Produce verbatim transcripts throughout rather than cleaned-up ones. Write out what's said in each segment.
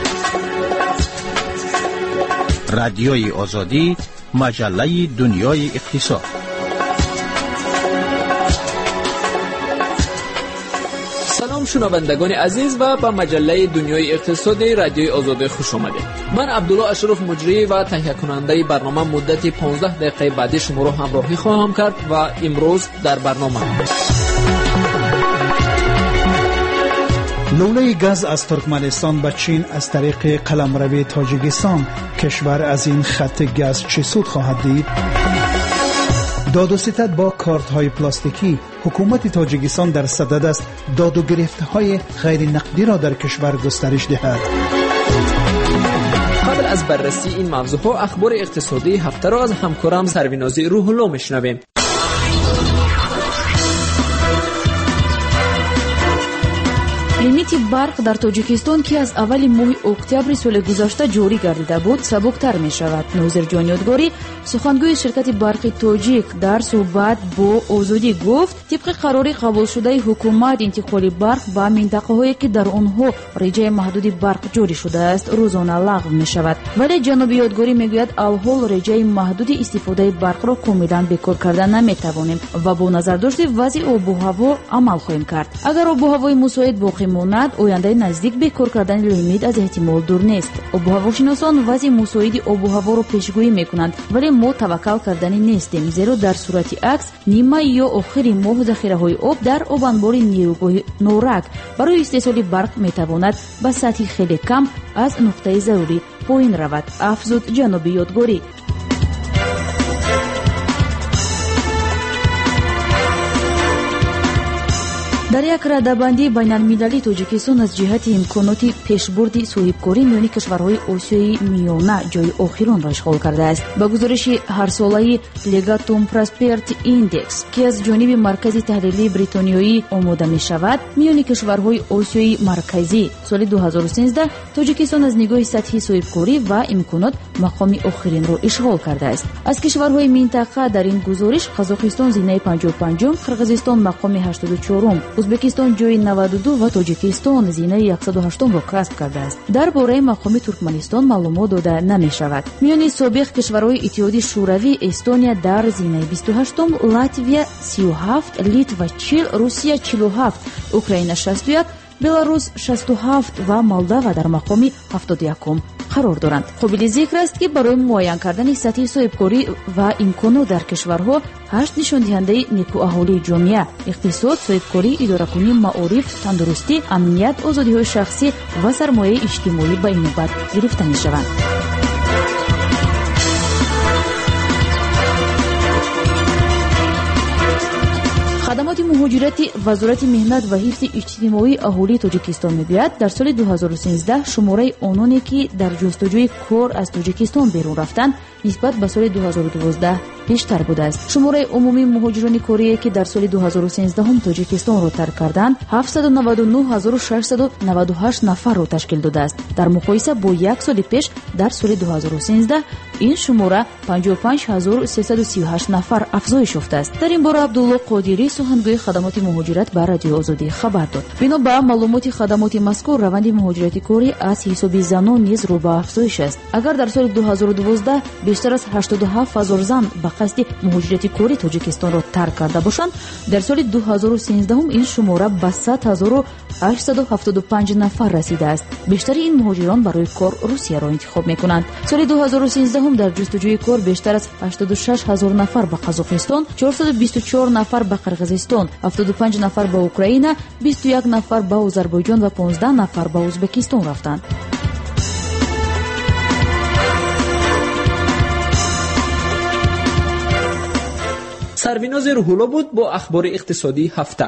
رادیوی آزادی، مجله دنیای اقتصاد. سلام شنوندگان عزیز و به مجله دنیای اقتصادی رادیوی آزادی خوش آمدید. من عبدالله اشرف مجری و تهیه کننده برنامه مدت پانزده دقیقه بعدی شما را همراهی خواهم کرد و امروز در برنامه لوله گاز از ترکمنستان به چین از طریق قلمرو تاجیکستان، کشور از این خط گاز چه سود خواهد دید؟ داد و ستد با کارت های پلاستیکی. حکومت تاجیکستان در صدد است داد و گرفت های غیر نقدی را در کشور گسترش دهد. قبل از بررسی این موضوع ها، اخبار اقتصادی هفته را از همکارم سرویناز روح الله میشنویم. لیمیت برق در تاجیکستان که از اول ماه اکتبر سال گذشته جاری گردیده بود سبکتر می شود. ناظر جان یادگاری، سخنگوی شرکت برق تاجیک، در صحبت با آزادی گفت طبق قرار قبول شده حکومت انتقال برق به منطقه هایی که در آنها رجای محدود برق جاری شده است روزانه لغو می شود. ولی جناب یادگاری می گوید الحال رجای محدود استفاده برق را کاملا بیکار کردن نمی توانیم و با نظر داشته وضع آب و هوا عمل خواهیم کرد. اگر آب و هوای مساعد باقی ماند، آینده نزدیک به کار کردن لیمیت از احتمال دور نیست. آب و هواشناسان وضع مساعد آب و هوا را پیشگویی میکنند، ولی ما توکل کردنی نیستیم، زیرا در صورت عکس نیمه یا آخر ماه ذخیره های آب در آب انبار نیروگاه نورک برای استحصال برق میتواند به سطح خیلی کم از نقطه ضروری پایین رود، افزود جناب یادگاری. در یک رده‌بندی بین‌المللی تاجیکستان از جهت امکانات پیشبرد صاحبکاری میان کشورهای آسیای میانه جای آخرین را اشغال کرده است. با گزارش هر ساله لگاتوم پراسپرتی ایندکس که از جانب مرکز تحلیلی بریتانیایی آماده می شود، میان کشورهای آسیای مرکزی سال دو هزار و سیزده تاجیکستان از نگاه سطحی صاحبکاری و امکانات مقام آخرین را اشغال کرده است. از کشورهای منطقه در این گزارش قزاقستان زینه پنجاه و پنجم، قرقیزستان مقام هشتاد و چهارم، ازبکستان جای نود و دو و تاجیکستان زینه صد و هشت را کسب کرده است. درباره مقام ترکمنستان معلومات داده نمی شود. میان سابق کشورهای اتحادیه شوروی استونیا در زینه بیست و هشتم، لاتویا سی و هفت، لیتوا چهل، روسیه چهل و هفت، اوکراین شصت و یک، بلاروس شصت و هفت و مولداوا در مقام هفتاد و یک قرار دارند. قابل ذکر است که برای معاین کردن سطح صاحبکاری و امکانات در کشورها هشت نشان دهنده نیکواحوالی جامعه، اقتصاد، صاحبکاری، اداره‌کنی، معارف، تندرستی، امنیت، آزادی‌های شخصی و سرمایه اجتماعی به این نوبت گرفته می‌شوند. خدمات مهاجرتی وزارت مهنت و حفظ اجتماعی اهالی تاجیکستان میگوید در سال دو هزار و سیزده شماره آنانی که در جستجوی کار از تاجیکستان بیرون رفتند نسبت به سال دو هزار و دوازده بیشتر بوده است. شماره عمومی مهاجران کاری که در سال دو هزار و سیزده هم تاجیکستان را ترک کردند هفتصد و نود و نه هزار و ششصد و نود و هشت نفر را تشکیل داده است. در مقایسه با یک سال پیش در سال دو هزار و سیزده این شماره پنجاه و پنج هزار و سیصد و سی و هشت نفر افزایش یافته است. در این باره عبدالله قادری، سخنگوی خدمات مهاجرت به رادیو آزادی خبر داد. بنا به معلومات خدمات مذکور روند مهاجرت کاری از حساب زنان نیز رو به افزایش است. اگر در سال دو هزار و دوازده بیشتر از هشتاد و هفت هزار زن به قصد مهاجرت کاری تاجیکستان را ترک کرده باشند، در سال دو هزار و سیزده هم این شماره به صد هزار و هشتصد و هفتاد و پنج نفر رسیده است. بیشتر این مهاجران برای کار روسیه را انتخاب می‌کنند. سال دو هزار و سیزده هم در جستجوی کار بیشتر از هشتاد و شش هزار نفر به قزاقستان، چهارصد و بیست و چهار نفر به قرقیزستان، هفتاد و پنج نفر به اوکراین، بیست و یک نفر به آذربایجان و پانزده نفر به ازبکستان رفتند. سرویناز روح الله بود با اخبار اقتصادی هفته.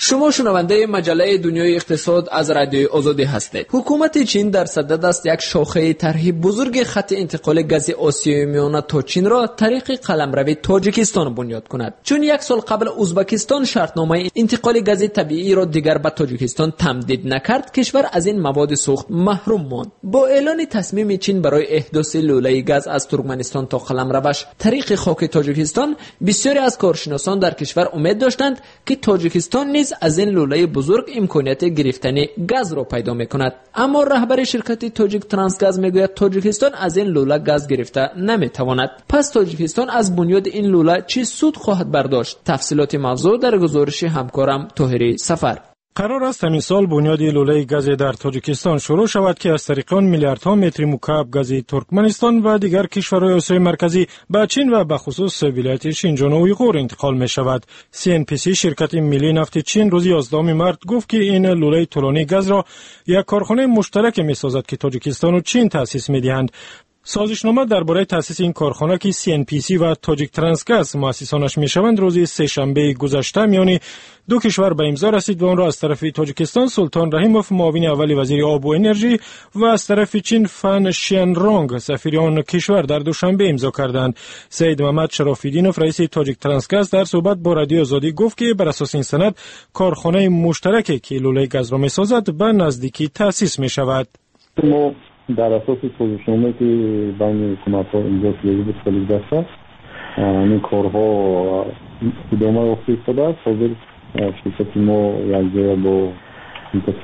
شما شنونده مجله دنیای اقتصاد از رادیوی آزادی هستید. حکومت چین در صدد است یک شاخه طرح بزرگ خط انتقال گاز آسیای میانه تا چین را طریق قلمرو تاجیکستان بنیاد کند. چون یک سال قبل ازبکستان شرطنامه انتقال گاز طبیعی را دیگر به تاجیکستان تمدید نکرد، کشور از این مواد سوخت محروم ماند. با اعلان تصمیم چین برای احداث لوله گاز از ترکمنستان تا قلمروش طریق خاک تاجیکستان، بسیاری از کارشناسان در کشور امید داشتند که تاجیکستان نیز از این لوله بزرگ امکانیت گرفتن گاز را پیدا میکند. اما رهبر شرکت تاجیک ترانسگاز میگوید تاجیکستان از این لوله گاز گرفته نمیتواند. پس تاجیکستان از بنیاد این لوله چه سود خواهد برداشت؟ تفصیلات موضوع در گزارش همکارم طاهری سفر. قرار است همین سال بنیاد لوله گاز در تاجیکستان شروع شود که از طریق آن میلیاردها متر مکعب گاز ترکمنستان و دیگر کشورهای آسیای مرکزی به چین و به خصوص ولایت شینجان و اویغور انتقال می شود. سی ان پی سی شرکت ملی نفت چین روز یازدهم مارس گفت که این لوله طولانی گاز را یک کارخانه مشترک می سازد که تاجیکستان و چین تأسیس می دهند. سازشنامه درباره تأسیس این کارخانه که سی ان پی سی و تاجیک ترانسگاز مؤسسانش میشوند روز سه‌شنبه گذشته میان دو کشور به امضا رسید و آن را از طرف تاجیکستان سلطان رحیموف معاون اول وزیر آب و انرژی و از طرف چین فن شینرونگ سفیر آن کشور در دوشنبه امضا کردند. سید محمد شراف‌الدینوف رئیس تاجیک ترانسگاز در صحبت با رادیو آزادی گفت که بر اساس این سند کارخانه مشترکی که لوله گاز را میسازد به نزدیکی تأسیس می شود. در اساس سازشنامه‌ای که بین حکومت‌ها امضا شده بود سال گذشته، این کارها ادامه یافته ایستاده است. حاضر شرکت ما یک جای با شرکت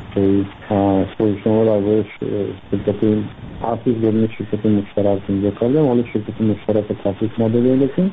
سازشنامه درباره شرکت تأسیس بودن شرکت مشترک امضا کردیم. حالا شرکت مشترک تأسیس ندادیم، لیکن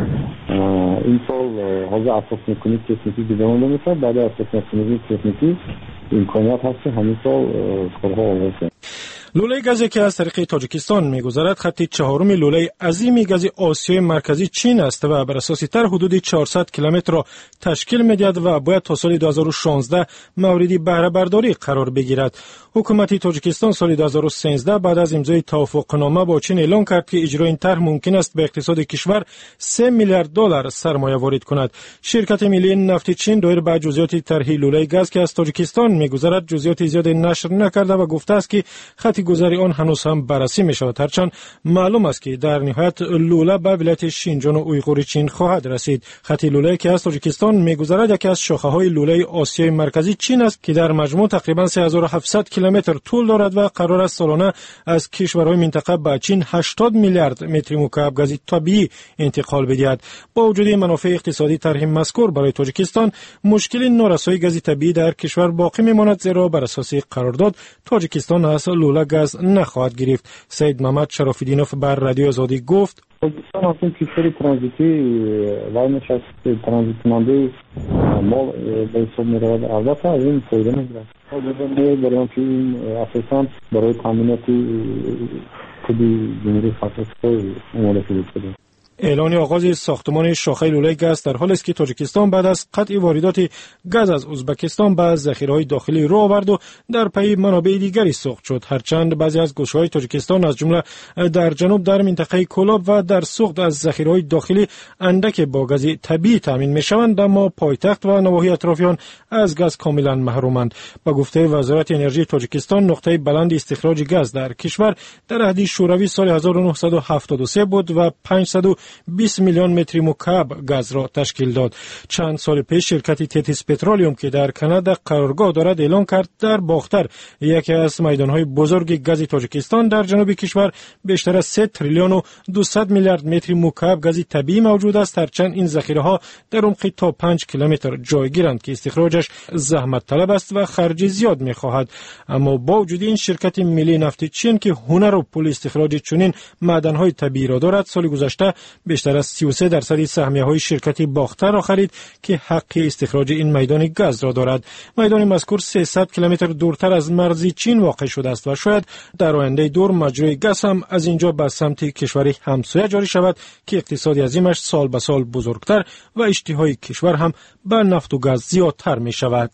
این سال حاضر اساس مکانیک تکنیکی دیگه مانده میشه. بعد اساس مکانیک تکنیکی امکانیت هست که همین سال کارها آغاز شد. لوله گازی که از طریق تاجیکستان می‌گذرد خط چهارم لوله عظیم گاز آسیای مرکزی چین است و بر اساس تر حدود چهارصد کیلومتر را تشکیل می‌دهد و باید تا سال دو هزار و شانزده موردی بهره برداری قرار بگیرد. حکومت تاجیکستان سال دو هزار و سیزده بعد از امضای توافقنامه با چین اعلان کرد که اجرای این طرح ممکن است به اقتصاد کشور سه میلیارد دلار سرمایه وارد کند. شرکت ملی نفت چین دایر به جزئیات طرح لوله گاز که از تاجیکستان می‌گذرد جزئیات زیاد نشر نکرده و گفته است که خط گذری آن هنوز هم بررسی می شود. هرچند معلوم است که در نهایت لوله به ولایت شینجان و اویغور چین خواهد رسید. خط لوله که از تاجیکستان می گذرد یکی از شاخه های لوله آسیای مرکزی چین است که در مجموع تقریبا سه هزار و هفتصد کیلومتر طول دارد و قرار است سالانه از کشورهای منطقه به چین هشتاد میلیارد متر مکعب گاز طبیعی انتقال بدهد. با وجود منافع اقتصادی طرح مذکور برای تاجیکستان، مشکل نارسایی گاز طبیعی در کشور باقی میماند، زیرا بر اساس قرارداد تاجیکستان از لوله گاز نخواهد گرفت. سید محمد شراف‌الدینوف بر رادیو آزادی گفت تاجیکستان اصلا کشور ترانزیتی و نشست ترانزیت کننده مال به حساب می رود. البته از این فایده میگیرد. حاضر برای آنکه این اساساً برای تامینات کدی جمهوری خاصی اماده شده. اعلان آغاز ساختمان شاخه لوله گاز در حالی است که تاجیکستان بعد از قطع واردات گاز از ازبکستان به ذخیره‌های داخلی رو آورد و در پی منابع دیگری سوق شد. هرچند بعضی از گوشه‌های تاجیکستان از جمله در جنوب در منطقه کولاب و در سوق از ذخیره‌های داخلی اندک با گاز طبیعی تامین می‌شوند، اما پایتخت و نواحی اطرافیان از گاز کاملا محرومند. با گفته وزارت انرژی تاجیکستان، نقطه بلند استخراج گاز در کشور در عهد شوروی سال هزار و نهصد و هفتاد و سه بود و پانصد و بیست میلیون متر مکعب گاز را تشکیل داد. چند سال پیش شرکت تتیس پترولیوم که در کانادا قرارگاه دارد اعلان کرد در باختر، یکی از میدانهای بزرگ گاز تاجیکستان در جنوب کشور، بیشتر از سه تریلیون و دویست میلیارد متر مکعب گاز طبیعی موجود است. هرچند این ذخیره‌ها در عمق تا پنج کیلومتر جایگیرند که استخراجش زحمت طلب است و خرج زیاد می‌خواهد. اما با وجود این شرکت ملی نفت چین که هنر و پول استخراج چنین معدن‌های طبیعی را دارد، سال گذشته بیشتر از سی و سه درصد سهمیه‌های شرکت باختر را خرید که حق استخراج این میدان گاز را دارد. میدان مذکور سیصد کیلومتر دورتر از مرز چین واقع شده است و شاید در آینده دور مجرای گاز هم از اینجا به سمت کشور همسایه جاری شود که اقتصاد عظیمش سال به سال بزرگتر و اشتهای کشور هم به نفت و گاز زیادتر می شود.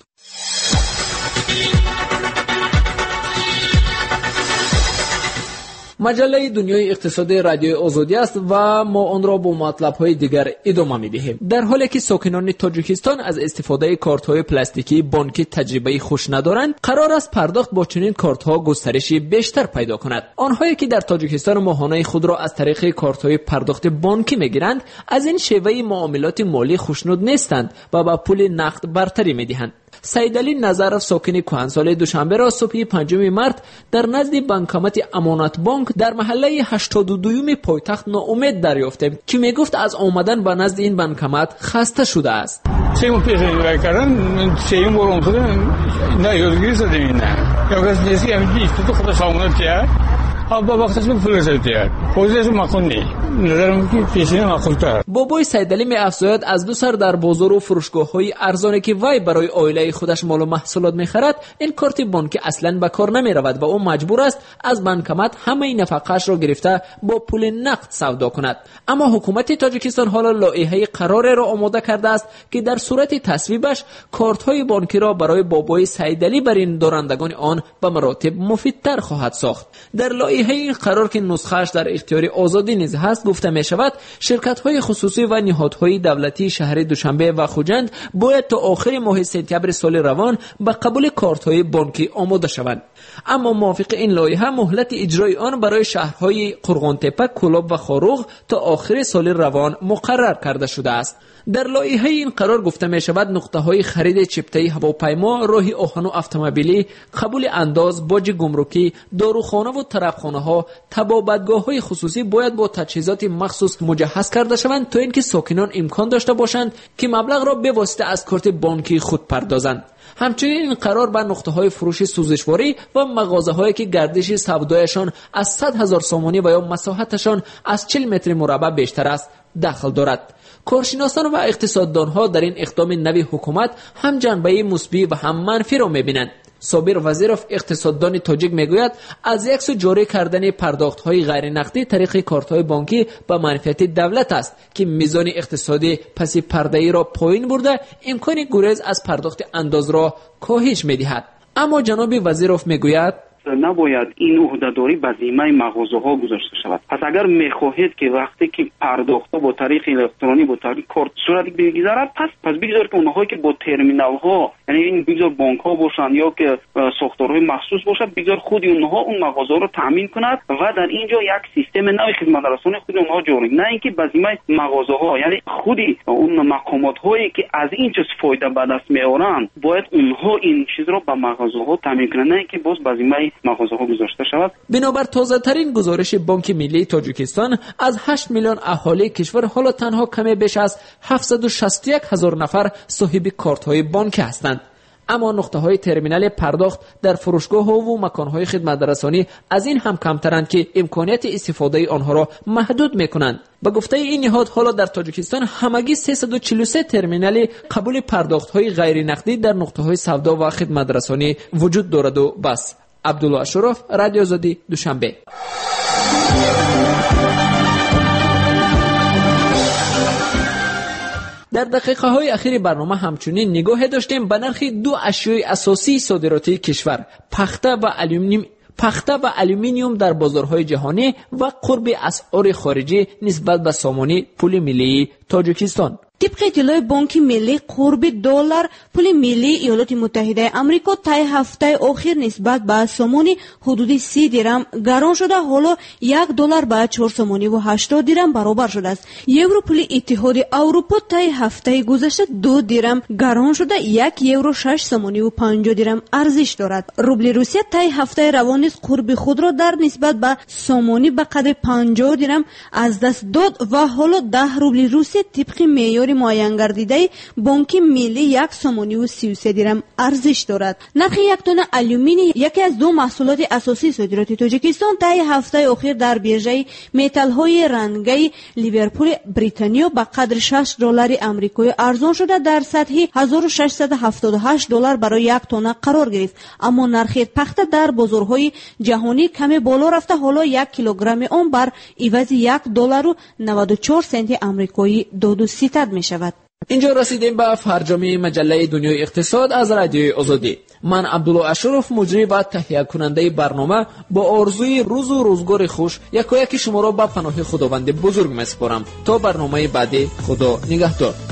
مجله دنیای اقتصادی رادیوی آزادی است و ما آن را با مطلب‌های دیگر ادامه می‌دهیم. در حالی که ساکنان تاجیکستان از استفاده کارت‌های پلاستیکی بانکی تجربه خوش ندارند، قرار است پرداخت با چنین کارت‌ها گسترش بیشتر پیدا کند. آنهایی که در تاجیکستان ماهانه خود را از طریق کارت‌های پرداخت بانکی می‌گیرند، از این شیوه معاملات مالی خوشنود نیستند و با پول نقد برتری می‌دهند. سیدعلی نظرف ساکن کهنسال دوشنبه را صبح پنجم مارس در نزد بانکمت امانت بانک در محله هشتاد و دوم پایتخت ناامید دریافتیم که میگفت از آمدن به نزد این بانکمت خسته شده است. سیم پیشنهاد کردن سیم برام شده نه یادگیری شده نه یا کسی دیگه همین تو خودش آموزش کرد با وقتش به پول رسید خودش مخونی نظرم که پیشینه مخونتر. بابای سیدعلی می افزاید از دو سر در بازار و فروشگاه‌های ارزانی که وی برای عائله خودش مال و محصولات می‌خرد، این کارت بانکی اصلاً به کار نمی‌رود و او مجبور است از بانکمت همه نفقه‌اش را گرفته با پول نقد سودا کند. اما حکومت تاجیکستان حالا لایحه قرار را آماده کرده است که در صورت تصویبش کارت‌های بانکی را برای بابای سیدعلی بر این دارندگان آن به مراتب مفیدتر خواهد ساخت. در لایحه این قرار که نسخه‌اش در اختیار آزادی نیز هست گفته می شود شرکت‌های خصوصی و نهادهای دولتی شهر دوشنبه و خوجند باید تا آخر ماه سپتامبر سال روان به قبول کارت‌های بانکی آماده شوند. اما موافق این لایحه مهلت اجرای آن برای شهرهای قرغان‌تپه، کلاب و خاروغ تا آخر سال روان مقرر کرده شده است. در لایحه این قرار گفته می شود نقطه‌های خرید چپتای هواپیما، راه آهن و اتومبیلی، قبول انداز، باج گمرکی، داروخانه و طرفخانه‌ها، طبابتگاه‌های خصوصی باید با تجهیزات مخصوص مجهز کرده شوند تا اینکه ساکنان امکان داشته باشند که مبلغ را به واسطه از کارت بانکی خود پردازند. همچنین این قرار بر نقطه‌های فروش سوزشواری و مغازه‌هایی که گردش سودایشان از صد هزار سامانی و یا مساحتشان از چهل متر مربع بیشتر است دخل دارد. کارشناسان و اقتصاددانها در این اقدام نوی حکومت هم جنبه مثبت و هم منفی را می‌بینند. صابر وزیرов اقتصاددان تاجیک میگوید از یک سو جاری کردن پرداخت‌های غیر نقدی طریق کارت‌های بانکی به منفعت دولت است که میزان اقتصادی پس پرده‌ای را پایین برده امکان گریز از پرداخت انداز را کاهش می‌دهد. اما جناب وزیرов میگوید نباید این عهده‌داری به ذمه مغازه‌ها گذاشته شود. پس اگر می‌خواهید که وقتی که پرداخت‌ها با طریق الکترونیک با طریق کارت صورت بگذرد پس پس بگذار که اونها که با ترمینال‌ها یعنی این بگذار بانک‌ها باشند یا که ساختارهای مخصوص باشد بگذار خود اونها اون مغازه‌ها رو تامین کند و در اینجا یک سیستم نوع خدمت رسانی خود اونها جاری نه اینکه به ذمه مغازه‌ها یعنی خودی اون مقامات‌هایی که از این چیز فایده به دست می‌آورند باید اونها این چیز رو به مغازه‌ها تامین کنند نه اینکه باز به ذمه مغازه‌ها گذاشته شود. بنابر تازه ترین گزارش بانک ملی تاجیکستان از هشت میلیون اهالی کشور حالا تنها کمی بیش از هفتصد و شصت و یک هزار نفر صاحب کارت‌های بانکی هستند. اما نقطه‌های ترمینال پرداخت در فروشگاه‌ها و مکان‌های خدمت رسانی از این هم کمترند که امکانیت استفاده آنها را محدود می‌کنند. با گفته این نهاد حالا در تاجیکستان همگی سیصد و چهل و سه ترمینال قبول پرداخت‌های غیر نقدی در نقطه‌های سودا و خدمت رسانی وجود دارد و بس. عبدالله اشرف، رادیو آزادی، دوشنبه. در دقیقه های اخیر برنامه همچنین نگاه داشتیم به نرخ دو اشیای اساسی صادراتی کشور، پخته و الومینیوم پخته و الومینیوم در بازارهای جهانی و قرب اسعار خارجی نسبت به سامانه پول ملی تاجیکستان. طبق اطلاع بانک ملی قرب دلار پول ملی ایالات متحده آمریکا طی هفته اخیر نسبت به سامانی حدود سی درم گران شده حالا یک دلار به چهار سامانی و هشتاد درم برابر شده است. یورو پول اتحاد اروپا طی هفته گذشته دو درم گران شده یک یورو شش سامانی و پنجاه درم ارزش دارد. روبل روسیه طی هفته روان قرب خود را در نسبت به سامانی به قدر پنجاه درم از دست داد و حالا ده روبل روسیه طبق معیار معین گردیده بانک ملی یک سامانی و سی و سه درم ارزش دارد. نرخ یک تن الومینی یکی از دو محصولات اساسی صادرات تاجیکستان طی هفته اخیر در بیرژه متال های رنگی لیورپول بریتانیا به قدر شش دلار آمریکایی ارزان شده در سطح هزار و ششصد و هفتاد و هشت دلار برای یک تن قرار گرفت. اما نرخ پخته در بازارهای جهانی کمی بالا رفته حالا یک کیلوگرم آن بر عوض یک دلار و نود و چهار سنت آمریکایی دو و ستد می شود. اینجا رسیدیم به فرجام مجله دنیای اقتصاد از رادیوی آزادی. من عبدالله اشرف مجری و تهیه کننده برنامه با آرزوی روز و روزگار خوش یکایک شما را به پناه خداوند بزرگ میسپارم. تا برنامه بعدی، خدا نگهدار.